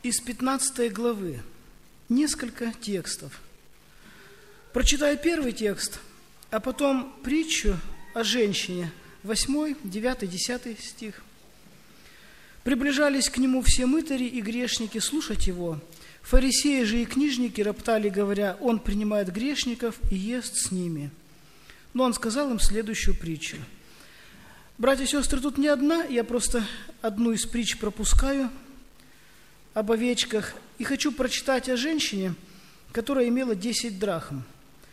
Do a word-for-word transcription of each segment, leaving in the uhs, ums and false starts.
Из пятнадцатой главы несколько текстов. Прочитаю первый текст, а потом притчу о женщине, восьмой, девятый, десятый стих. «Приближались к нему все мытари и грешники слушать его. Фарисеи же и книжники роптали, говоря, он принимает грешников и ест с ними. Но он сказал им следующую притчу». Братья и сестры, тут не одна, я просто одну из притч пропускаю об овечках. И хочу прочитать о женщине, которая имела десять драхм.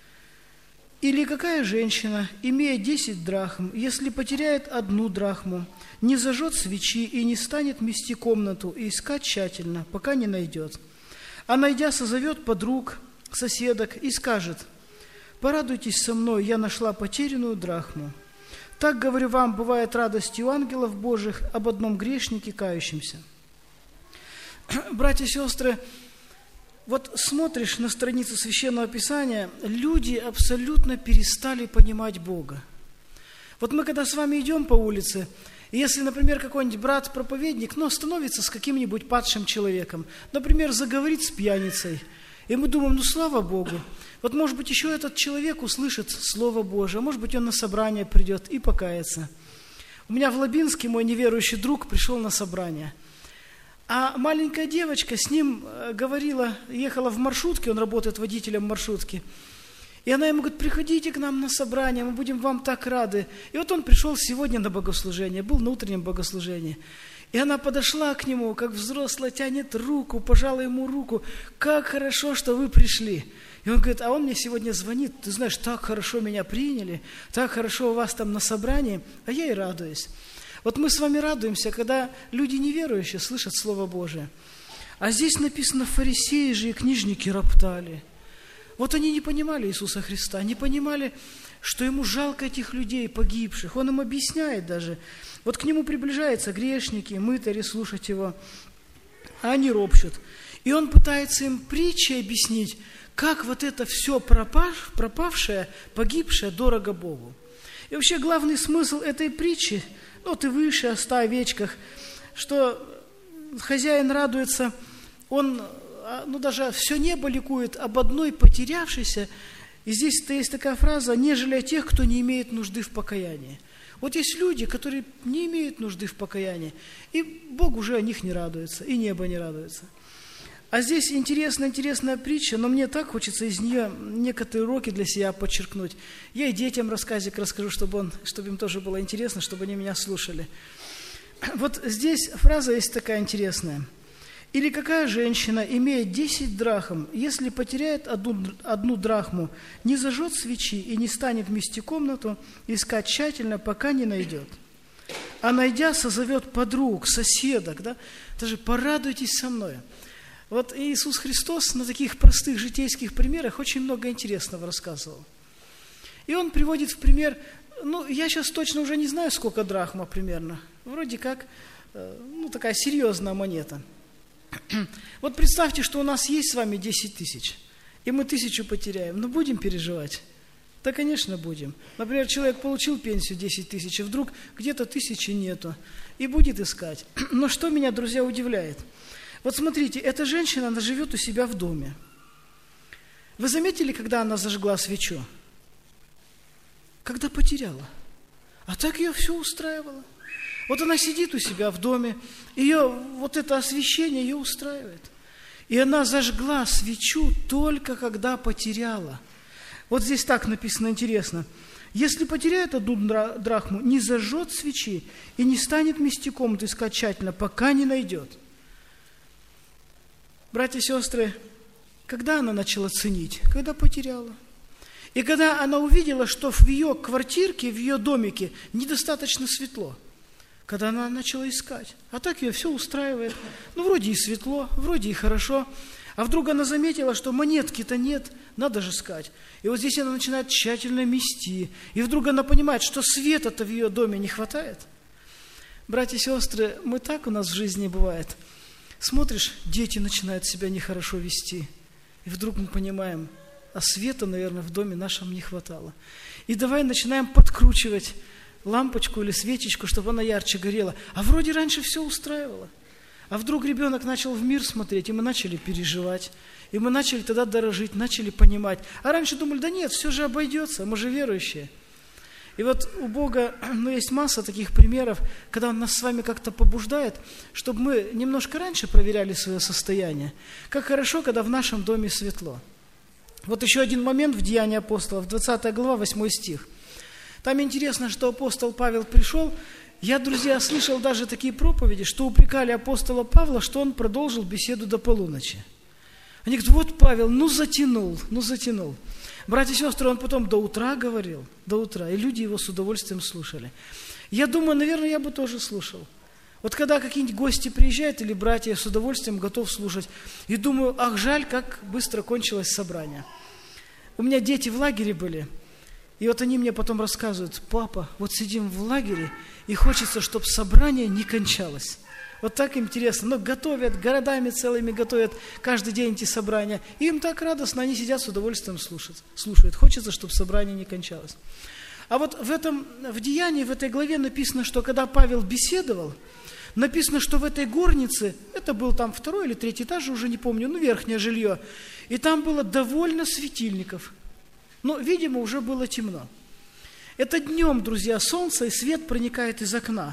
«Или какая женщина, имея десять драхм, если потеряет одну драхму, не зажжет свечи и не станет мести комнату и искать тщательно, пока не найдет? А найдя, созовет подруг, соседок и скажет: порадуйтесь со мной, я нашла потерянную драхму. Так, говорю вам, бывает радость у ангелов Божьих об одном грешнике кающемся». Братья и сестры, вот смотришь на страницу Священного Писания, люди абсолютно перестали понимать Бога. Вот мы, когда с вами идем по улице, и если, например, какой-нибудь брат-проповедник, ну, становится с каким-нибудь падшим человеком, например, заговорит с пьяницей, и мы думаем, ну, слава Богу, вот, может быть, еще этот человек услышит Слово Божие, может быть, он на собрание придет и покается. У меня в Лабинске мой неверующий друг пришел на собрание, а маленькая девочка с ним говорила, ехала в маршрутке, он работает водителем маршрутки, и она ему говорит: приходите к нам на собрание, мы будем вам так рады. И вот он пришел сегодня на богослужение, был на утреннем богослужении. И она подошла к нему, как взрослая, тянет руку, пожала ему руку. Как хорошо, что вы пришли. И он говорит: а он мне сегодня звонит, ты знаешь, так хорошо меня приняли, так хорошо у вас там на собрании, а я и радуюсь. Вот мы с вами радуемся, когда люди неверующие слышат Слово Божие. А здесь написано: фарисеи же и книжники роптали. Вот они не понимали Иисуса Христа, не понимали, что ему жалко этих людей погибших. Он им объясняет даже. Вот к нему приближаются грешники, мытари слушать его, а они ропщут. И он пытается им притчей объяснить, как вот это все пропав, пропавшее, погибшее дорого Богу. И вообще главный смысл этой притчи, ну ты выше о ста овечках, что хозяин радуется, он... ну, даже все небо ликует об одной потерявшейся. И здесь-то есть такая фраза: нежели о тех, кто не имеет нужды в покаянии. Вот есть люди, которые не имеют нужды в покаянии, и Бог уже о них не радуется, и небо не радуется. А здесь интересная, интересная притча, но мне так хочется из нее некоторые уроки для себя подчеркнуть. Я и детям рассказик расскажу, чтобы, он, чтобы им тоже было интересно, чтобы они меня слушали. Вот здесь фраза есть такая интересная. «Или какая женщина, имея десять драхм, если потеряет одну, одну драхму, не зажжет свечи и не станет мести комнату, искать тщательно, пока не найдет? А найдя, созовет подруг, соседок, да? Даже порадуйтесь со мной». Вот Иисус Христос на таких простых житейских примерах очень много интересного рассказывал. И Он приводит в пример, ну, я сейчас точно уже не знаю, сколько драхма примерно, вроде как, ну, такая серьезная монета. Вот представьте, что у нас есть с вами десять тысяч, и мы тысячу потеряем. Но будем переживать? Да, конечно, будем. Например, человек получил пенсию десять тысяч, и вдруг где-то тысячи нету, и будет искать. Но что меня, друзья, удивляет? Вот смотрите, эта женщина, она живет у себя в доме. Вы заметили, когда она зажгла свечу? Когда потеряла. А так ее все устраивало. Вот она сидит у себя в доме, ее вот это освещение ее устраивает. И она зажгла свечу только когда потеряла. Вот здесь так написано интересно. Если потеряет одну драхму, не зажжет свечи и не станет мести комнату искать тщательно, пока не найдет. Братья и сестры, когда она начала ценить? Когда потеряла. И когда она увидела, что в ее квартирке, в ее домике недостаточно светло. Когда она начала искать. А так ее все устраивает. Ну, вроде и светло, вроде и хорошо. А вдруг она заметила, что монетки-то нет, надо же искать. И вот здесь она начинает тщательно мести. И вдруг она понимает, что света-то в ее доме не хватает. Братья и сестры, мы так у нас в жизни бывает. Смотришь, дети начинают себя нехорошо вести. И вдруг мы понимаем, а света, наверное, в доме нашем не хватало. И давай начинаем подкручивать лампочку или свечечку, чтобы она ярче горела. А вроде раньше все устраивало. А вдруг ребенок начал в мир смотреть, и мы начали переживать, и мы начали тогда дорожить, начали понимать. А раньше думали, да нет, все же обойдется, мы же верующие. И вот у Бога, ну, есть масса таких примеров, когда Он нас с вами как-то побуждает, чтобы мы немножко раньше проверяли свое состояние. Как хорошо, когда в нашем доме светло. Вот еще один момент в Деянии апостолов, двадцатая глава, восьмой стих. Там интересно, что апостол Павел пришел. Я, друзья, слышал даже такие проповеди, что упрекали апостола Павла, что он продолжил беседу до полуночи. Они говорят, вот Павел, ну затянул, ну затянул. Братья и сестры, он потом до утра говорил, до утра, и люди его с удовольствием слушали. Я думаю, наверное, я бы тоже слушал. Вот когда какие-нибудь гости приезжают, или братья, я с удовольствием готов слушать. И думаю, ах, жаль, как быстро кончилось собрание. У меня дети в лагере были, и вот они мне потом рассказывают, папа, вот сидим в лагере, и хочется, чтобы собрание не кончалось. Вот так интересно. Ну, готовят, городами целыми готовят каждый день эти собрания. И им так радостно, они сидят с удовольствием слушают. слушают. Хочется, чтобы собрание не кончалось. А вот в этом, в Деянии, в этой главе написано, что когда Павел беседовал, написано, что в этой горнице, это был там второй или третий этаж, уже не помню, ну, верхнее жилье, и там было довольно светильников. Но, видимо, уже было темно. Это днем, друзья, солнце и свет проникает из окна.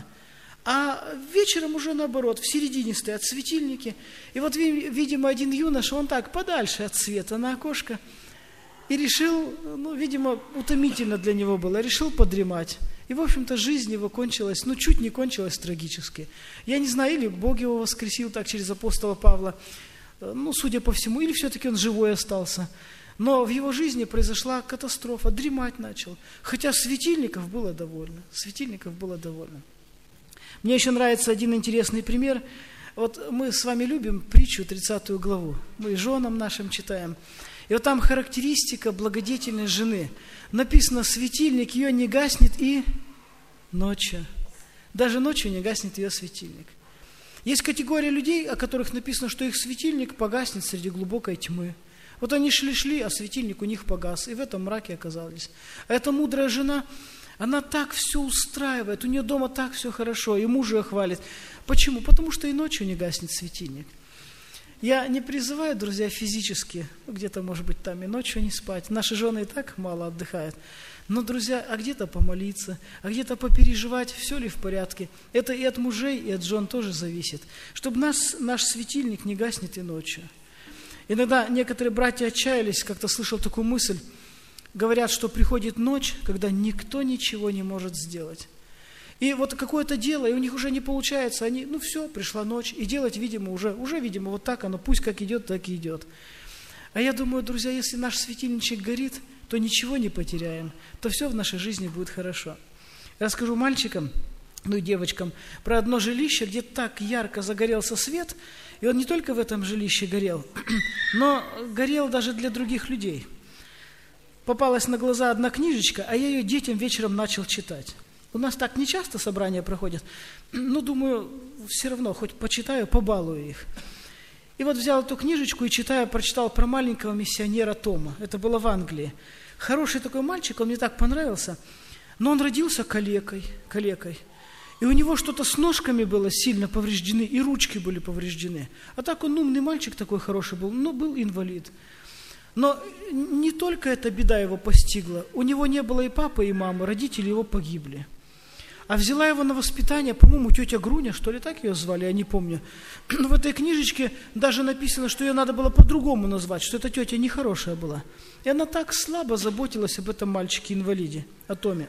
А вечером уже наоборот, в середине стоят светильники. И вот, видимо, один юноша, он так подальше от света на окошко, и решил, ну, видимо, утомительно для него было, решил подремать. И, в общем-то, жизнь его кончилась, ну, чуть не кончилась трагически. Я не знаю, или Бог его воскресил так через апостола Павла, ну, судя по всему, или все-таки он живой остался. Но в его жизни произошла катастрофа, дремать начал. Хотя светильников было довольно, светильников было довольно. Мне еще нравится один интересный пример. Вот мы с вами любим притчу, тридцатую главу. Мы женам нашим читаем. И вот там характеристика благодетельной жены. Написано, светильник ее не гаснет и ночью. Даже ночью не гаснет ее светильник. Есть категория людей, о которых написано, что их светильник погаснет среди глубокой тьмы. Вот они шли-шли, а светильник у них погас, и в этом мраке оказались. А эта мудрая жена, она так все устраивает, у нее дома так все хорошо, и муж ее хвалит. Почему? Потому что и ночью не гаснет светильник. Я не призываю, друзья, физически, ну, где-то, может быть, там и ночью не спать. Наши жены и так мало отдыхают. Но, друзья, а где-то помолиться, а где-то попереживать, все ли в порядке. Это и от мужей, и от жен тоже зависит. Чтобы нас, наш светильник не гаснет и ночью. Иногда некоторые братья отчаялись, как-то слышал такую мысль, говорят, что приходит ночь, когда никто ничего не может сделать. И вот какое-то дело, и у них уже не получается, они, ну все, пришла ночь, и делать, видимо, уже, уже, видимо, вот так оно, пусть как идет, так и идет. А я думаю, друзья, если наш светильничек горит, то ничего не потеряем, то все в нашей жизни будет хорошо. Расскажу мальчикам, ну и девочкам, про одно жилище, где так ярко загорелся свет, и он не только в этом жилище горел, но горел даже для других людей. Попалась на глаза одна книжечка, а я ее детям вечером начал читать. У нас так не часто собрания проходят, но думаю, все равно, хоть почитаю, побалую их. И вот взял эту книжечку и читая, прочитал про маленького миссионера Тома. Это было в Англии. Хороший такой мальчик, он мне так понравился, но он родился калекой, калекой. И у него что-то с ножками было сильно повреждены, и ручки были повреждены. А так он умный мальчик такой хороший был, но был инвалид. Но не только эта беда его постигла. У него не было и папы, и мамы, родители его погибли. А взяла его на воспитание, по-моему, тетя Груня, что ли, так ее звали, я не помню. Но в этой книжечке даже написано, что ее надо было по-другому назвать, что эта тетя нехорошая была. И она так слабо заботилась об этом мальчике-инвалиде, о Томе.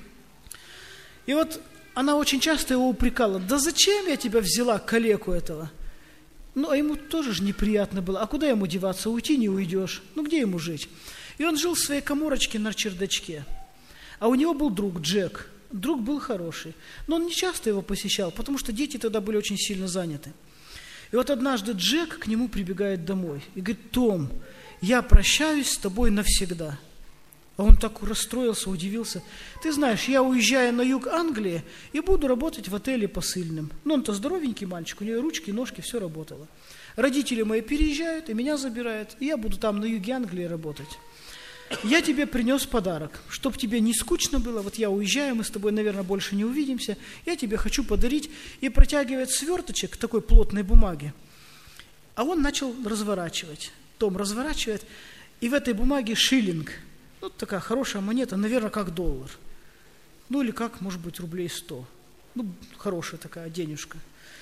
И вот она очень часто его упрекала, да зачем я тебя взяла, калеку этого? Ну, а ему тоже же неприятно было. А куда ему деваться? Уйти не уйдешь. Ну, где ему жить? И он жил в своей каморочке на чердачке. А у него был друг Джек. Друг был хороший. Но он не часто его посещал, потому что дети тогда были очень сильно заняты. И вот однажды Джек к нему прибегает домой и говорит, Том, я прощаюсь с тобой навсегда. А он так расстроился, удивился. Ты знаешь, я уезжаю на юг Англии и буду работать в отеле посыльным. Ну, он-то здоровенький мальчик, у него ручки, ножки, все работало. Родители мои переезжают и меня забирают, и я буду там на юге Англии работать. я тебе принес подарок, чтобы тебе не скучно было, вот я уезжаю, мы с тобой, наверное, больше не увидимся, я тебе хочу подарить, и протягивает сверточек такой плотной бумаги. А он начал разворачивать, Том разворачивает, и в этой бумаге шиллинг, ну, такая хорошая монета, наверное, как доллар, ну, или как, может быть, рублей сто, ну, хорошая такая денежка.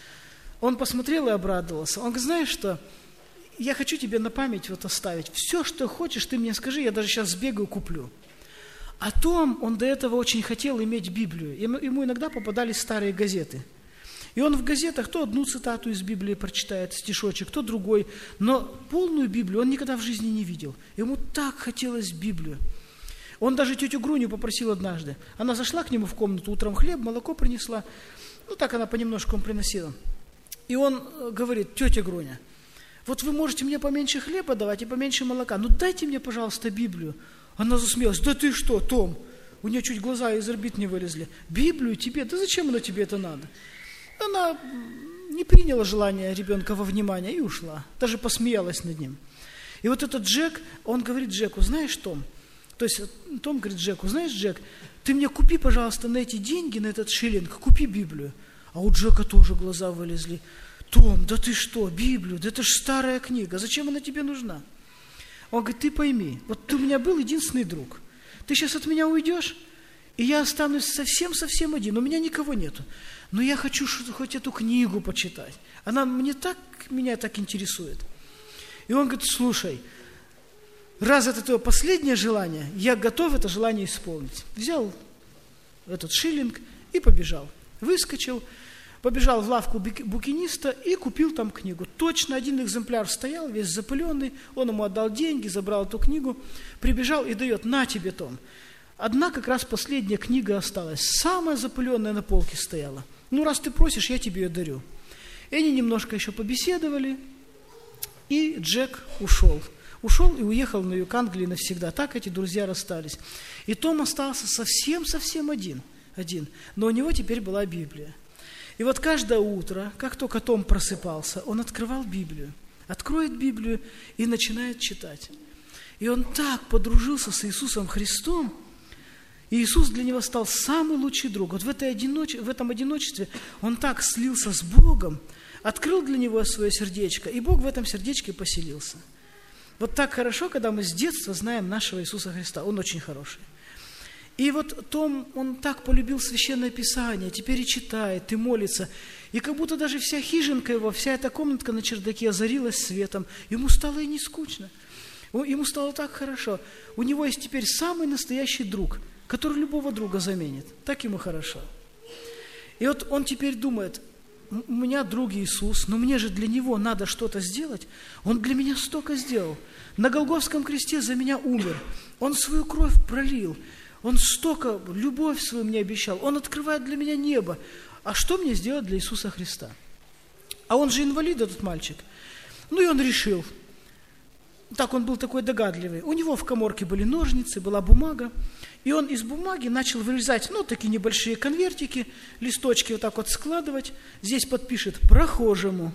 Он посмотрел и обрадовался, он говорит, знаешь что, я хочу тебе на память вот оставить. Все, что хочешь, ты мне скажи, я даже сейчас сбегаю, куплю. А Том, он до этого очень хотел иметь Библию. Ему, ему иногда попадались старые газеты. И он в газетах то одну цитату из Библии прочитает, стишочек, то другой. Но полную Библию он никогда в жизни не видел. Ему так хотелось Библию. Он даже тетю Груню попросил однажды. Она зашла к нему в комнату, утром хлеб, молоко принесла. Ну, так она понемножку приносила. И он говорит, тетя Груня, вот вы можете мне поменьше хлеба давать и поменьше молока, ну дайте мне, пожалуйста, Библию. Она засмеялась, да ты что, Том? У нее чуть глаза из орбит не вылезли. Библию тебе? Да зачем оно тебе это надо? Она не приняла желание ребенка во внимание и ушла. Даже посмеялась над ним. И вот этот Джек, он говорит Джеку, знаешь, Том, то есть Том говорит Джеку, знаешь, Джек, ты мне купи, пожалуйста, на эти деньги, на этот шиллинг, купи Библию. А у Джека тоже глаза вылезли. Том, да ты что, Библию, да это же старая книга, зачем она тебе нужна? Он говорит, ты пойми, вот ты у меня был единственный друг, ты сейчас от меня уйдешь, и я останусь совсем-совсем один, у меня никого нету, но я хочу хоть эту книгу почитать, она мне так, меня так интересует. И он говорит, слушай, раз это твое последнее желание, я готов это желание исполнить. Взял этот шиллинг и побежал, выскочил, побежал в лавку букиниста и купил там книгу. Точно один экземпляр стоял, весь запыленный, он ему отдал деньги, забрал эту книгу, прибежал и дает, на тебе, Том. Одна как раз последняя книга осталась, самая запыленная на полке стояла. Ну, раз ты просишь, я тебе ее дарю. И они немножко еще побеседовали, и Джек ушел. Ушел и уехал на юг Англии навсегда. Так эти друзья расстались. И Том остался совсем-совсем один, один. Но у него теперь была Библия. И вот каждое утро, как только Том просыпался, он открывал Библию, откроет Библию и начинает читать. И он так подружился с Иисусом Христом, и Иисус для него стал самый лучший друг. Вот в, этой одиноч... в этом одиночестве он так слился с Богом, открыл для него свое сердечко, и Бог в этом сердечке поселился. Вот так хорошо, когда мы с детства знаем нашего Иисуса Христа. Он очень хороший. И вот Том, он так полюбил Священное Писание, теперь и читает, и молится. И как будто даже вся хижинка его, вся эта комнатка на чердаке озарилась светом. Ему стало и не скучно. Ему стало так хорошо. У него есть теперь самый настоящий друг, который любого друга заменит. Так ему хорошо. И вот он теперь думает, у меня друг Иисус, но мне же для Него надо что-то сделать. Он для меня столько сделал. На Голгофском кресте за меня умер. Он свою кровь пролил. Он столько, любовь свою мне обещал. Он открывает для меня небо. А что мне сделать для Иисуса Христа? А он же инвалид, этот мальчик. Ну и он решил. Так он был такой догадливый. У него в каморке были ножницы, была бумага. И он из бумаги начал вырезать, ну, такие небольшие конвертики, листочки вот так вот складывать. Здесь подпишет «прохожему».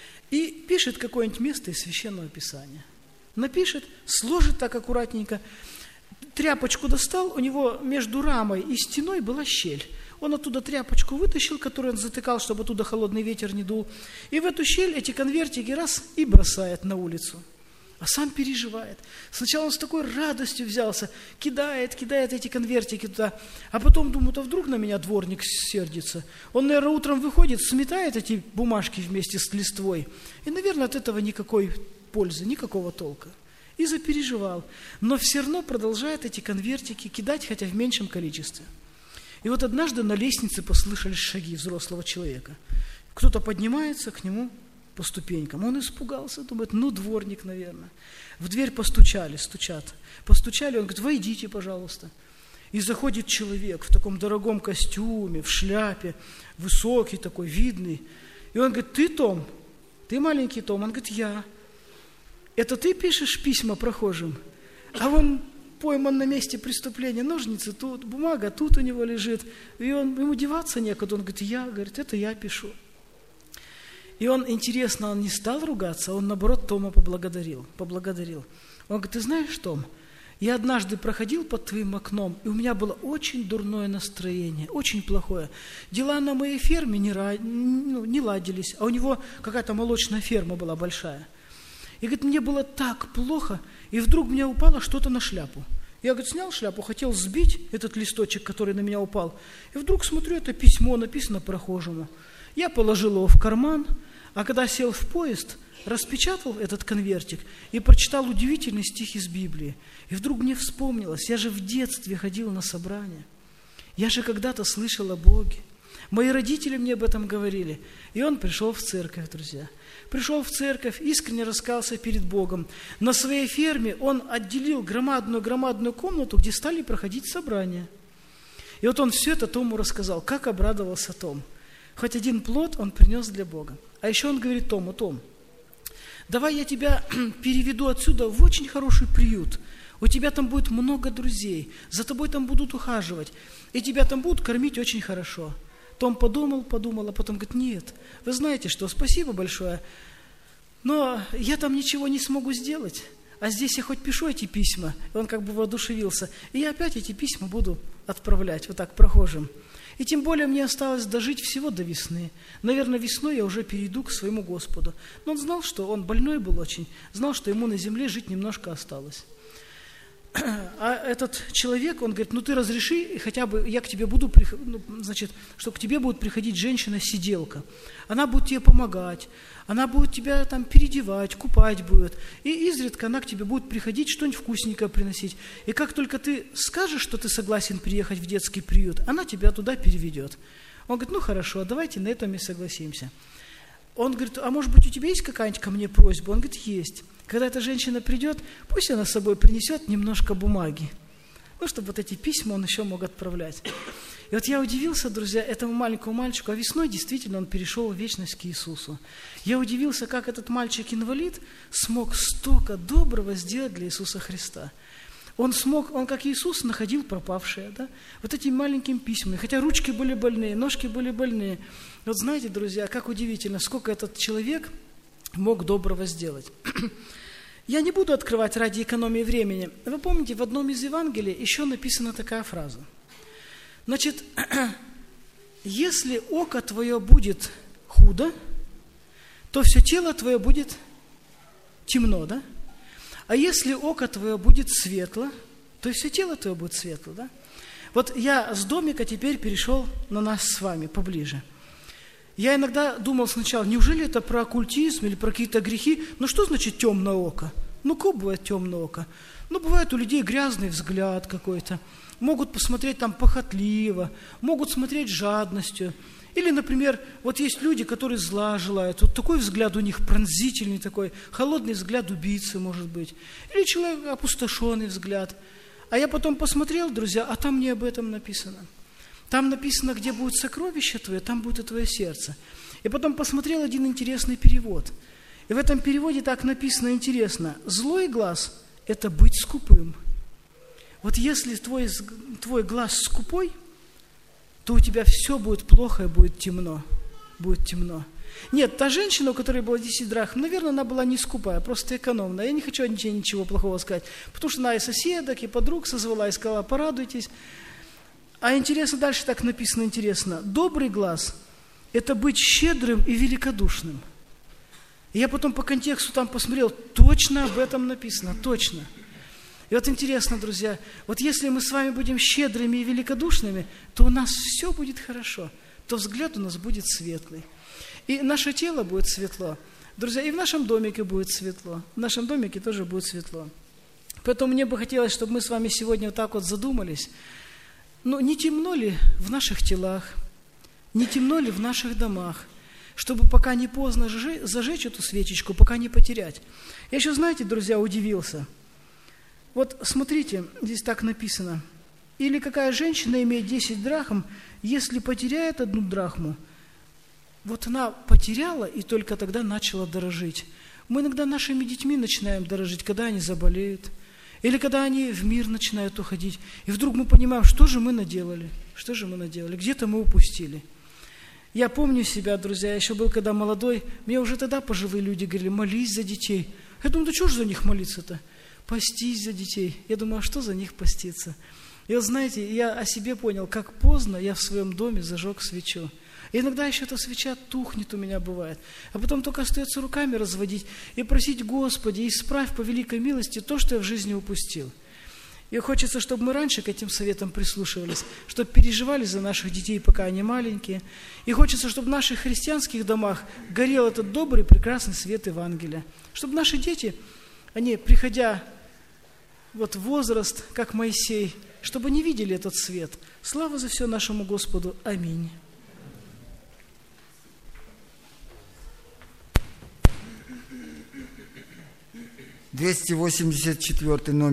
И пишет какое-нибудь место из Священного Писания. Напишет, сложит так аккуратненько. Тряпочку достал, у него между рамой и стеной была щель. Он оттуда тряпочку вытащил, которую он затыкал, чтобы оттуда холодный ветер не дул. И в эту щель эти конвертики раз и бросает на улицу. А сам переживает. Сначала он с такой радостью взялся, кидает, кидает эти конвертики туда. А потом думает, а вдруг на меня дворник сердится. Он, наверное, утром выходит, сметает эти бумажки вместе с листвой. И, наверное, от этого никакой пользы, никакого толка. И запереживал. Но все равно продолжает эти конвертики кидать, хотя в меньшем количестве. И вот однажды на лестнице послышались шаги взрослого человека. Кто-то поднимается к нему по ступенькам. Он испугался, думает, ну, дворник, наверное. В дверь постучали, стучат. Постучали, он говорит, войдите, пожалуйста. И заходит человек в таком дорогом костюме, в шляпе, высокий такой, видный. И он говорит, ты, Том? Ты маленький Том? Он говорит, я. Это ты пишешь письма прохожим? А он пойман на месте преступления, ножницы тут, бумага тут у него лежит. И он, ему деваться некуда. Он говорит, я, говорит, это я пишу. И он, интересно, он не стал ругаться, он, наоборот, Тома поблагодарил. поблагодарил. Он говорит, ты знаешь, Том, Я однажды проходил под твоим окном, и у меня было очень дурное настроение, очень плохое. Дела на моей ферме не, ну, не ладились, а у него какая-то молочная ферма была большая. И, говорит, мне было так плохо, и вдруг мне упало что-то на шляпу. Я, говорит, снял шляпу, хотел сбить этот листочек, который на меня упал, и вдруг смотрю, это письмо написано прохожему. Я положил его в карман, а когда сел в поезд, распечатал этот конвертик и прочитал удивительный стих из Библии. И вдруг мне вспомнилось, я же в детстве ходил на собрания, я же когда-то слышал о Боге. Мои родители мне об этом говорили. И он пришел в церковь, друзья. Пришел в церковь, искренне раскаялся перед Богом. На своей ферме он отделил громадную-громадную комнату, где стали проходить собрания. И вот он все это Тому рассказал, как обрадовался Том. Хоть один плод он принес для Бога. А еще он говорит Тому: Том, давай я тебя переведу отсюда в очень хороший приют. У тебя там будет много друзей, за тобой там будут ухаживать, и тебя там будут кормить очень хорошо. Том подумал, подумал, а потом говорит: нет, вы знаете что, спасибо большое, но я там ничего не смогу сделать, а здесь я хоть пишу эти письма. И он как бы воодушевился, и я опять эти письма буду отправлять вот так прохожим. И тем более мне осталось дожить всего до весны. Наверное, весной я уже перейду к своему Господу. Но он знал, что он больной был очень, знал, что ему на земле жить немножко осталось. А этот человек, он говорит: ну ты разреши, хотя бы я к тебе буду, ну, значит, что к тебе будет приходить женщина-сиделка. Она будет тебе помогать, она будет тебя там переодевать, купать будет. И изредка она к тебе будет приходить, что-нибудь вкусненькое приносить. И как только ты скажешь, что ты согласен приехать в детский приют, она тебя туда переведет. Он говорит: ну хорошо, давайте на этом и согласимся. Он говорит: а может быть у тебя есть какая-нибудь ко мне просьба? Он говорит: есть. Когда эта женщина придет, пусть она с собой принесет немножко бумаги, ну, чтобы вот эти письма он еще мог отправлять. И вот я удивился, друзья, этому маленькому мальчику, а весной действительно он перешел в вечность к Иисусу. Я удивился, как этот мальчик-инвалид смог столько доброго сделать для Иисуса Христа. Он смог, он как Иисус находил пропавшее, да, вот этими маленькими письмами, хотя ручки были больные, ножки были больные. Вот знаете, друзья, как удивительно, сколько этот человек мог доброго сделать. Я не буду открывать ради экономии времени. Вы помните, в одном из Евангелий еще написана такая фраза. Значит, если око твое будет худо, то все тело твое будет темно, да? А если око твое будет светло, то все тело твое будет светло, да? Вот я с домика теперь перешел на нас с вами поближе. Я иногда думал сначала, неужели это про оккультизм или про какие-то грехи? Ну что значит темное око? Ну как бывает темное око? Ну бывает у людей грязный взгляд какой-то, могут посмотреть там похотливо, могут смотреть с жадностью. Или, например, вот есть люди, которые зла желают, вот такой взгляд у них пронзительный такой, холодный взгляд убийцы может быть. Или человек опустошенный взгляд. А я потом посмотрел, друзья, а там не об этом написано. Там написано, где будет сокровище твое, там будет и твое сердце. И потом посмотрел один интересный перевод. И в этом переводе так написано интересно. Злой глаз – это быть скупым. Вот если твой, твой глаз скупой, то у тебя все будет плохо и будет темно. Будет темно. Нет, та женщина, у которой было десять драхм, наверное, она была не скупая, просто экономная. Я не хочу ничего, ничего плохого сказать, потому что она и соседок, и подруг созвала, и сказала: порадуйтесь. А интересно, дальше так написано, интересно. Добрый глаз – это быть щедрым и великодушным. И я потом по контексту там посмотрел, точно об этом написано, точно. И вот интересно, друзья, вот если мы с вами будем щедрыми и великодушными, то у нас все будет хорошо, то взгляд у нас будет светлый. И наше тело будет светло. Друзья, и в нашем домике будет светло. В нашем домике тоже будет светло. Поэтому мне бы хотелось, чтобы мы с вами сегодня вот так вот задумались. Ну, не темно ли в наших телах, не темно ли в наших домах, чтобы пока не поздно зажечь эту свечечку, пока не потерять. Я еще, знаете, друзья, удивился. Вот смотрите, здесь так написано. Или какая женщина имеет десять драхм, если потеряет одну драхму, вот она потеряла и только тогда начала дорожить. Мы иногда нашими детьми начинаем дорожить, когда они заболеют, или когда они в мир начинают уходить. И вдруг мы понимаем, что же мы наделали, что же мы наделали, где-то мы упустили. Я помню себя, друзья, я еще был когда молодой, мне уже тогда пожилые люди говорили: молись за детей. Я думаю, да что же за них молиться-то? постись за детей. Я думаю, а что за них поститься? И вот знаете, я о себе понял, как поздно я в своем доме зажег свечу. И иногда еще эта свеча тухнет у меня бывает. А потом только остается руками разводить и просить: Господи, исправь по великой милости то, что я в жизни упустил. И хочется, чтобы мы раньше к этим советам прислушивались, чтобы переживали за наших детей, пока они маленькие. И хочется, чтобы в наших христианских домах горел этот добрый, прекрасный свет Евангелия. Чтобы наши дети, они, приходя вот в возраст, как Моисей, чтобы они видели этот свет. Слава за все нашему Господу. Аминь. двести восемьдесят четвёртый номер.